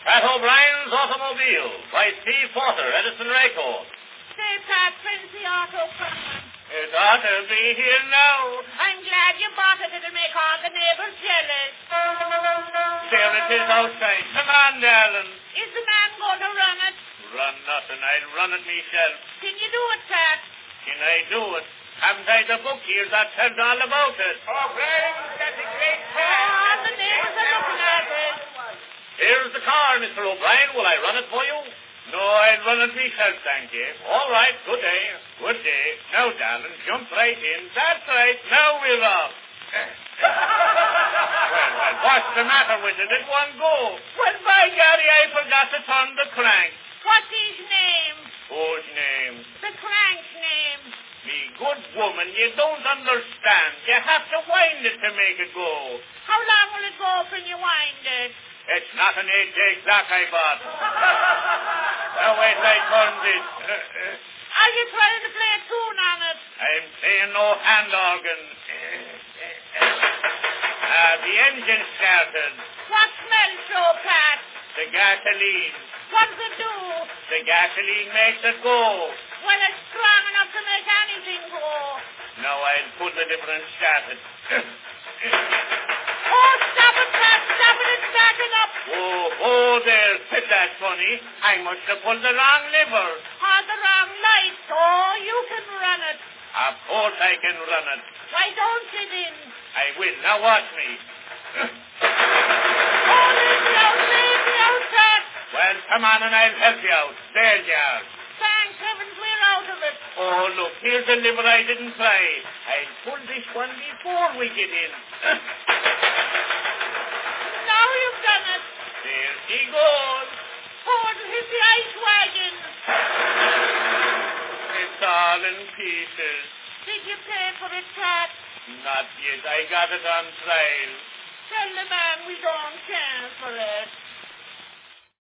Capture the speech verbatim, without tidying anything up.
Pat O'Brien's Automobile by Steve Porter, Edison Rayco. Say, Pat, when's the auto coming? It ought to be here now. I'm glad you bought it. It'll make all the neighbors jealous. There it is outside. Come on, darling. Is the man going to run it? Run nothing. I'll run it myself. Can you do it, Pat? Can I do it? Haven't I the book here that tells all about it? Oh, Brian, that's a great Oh, car. all the neighbors are looking at it. Here's the car, Mister O'Brien. Will I run it for you? No, I'll run it myself, thank you. All right, good day. Good day. Now, darling, jump right in. That's right. Now we're off. well, well, what's the matter with it? It won't go. Well, by Gary, I forgot to turn the crank. What's his name? Whose name? The crank's name. Me good woman, you don't understand. You have to wind it to make it go. How long will it go when you wind it? It's not an eight-day clock I bought. Now wait till I turn this. Are you trying to play a tune on it? I'm playing no hand organ. Ah, the engine started. What smells so, Pat? The gasoline. What does it do? The gasoline makes it go. Well, it's strong enough to make anything go. Now I'll put the difference started. Oh, stop it, Pat. Stop it. It's backing up. Oh, oh, there. Sit that funny. I must have pulled the wrong lever. Or the wrong light. Oh, you can run it. Of course I can run it. Why don't you then? I will. Now watch me. Oh, leave me out. Leave me out, Pat. Well, come on and I'll help you out. There you are. Thanks heavens we're out of it. Oh, look, here's the lever I didn't try. I'll pull this one before we get in. Now you've done it. There she goes. Oh, it'll hit the ice wagon. It's all in pieces. Did you pay for it, Pat? Not yet. I got it on trial. Tell the man we don't care for it.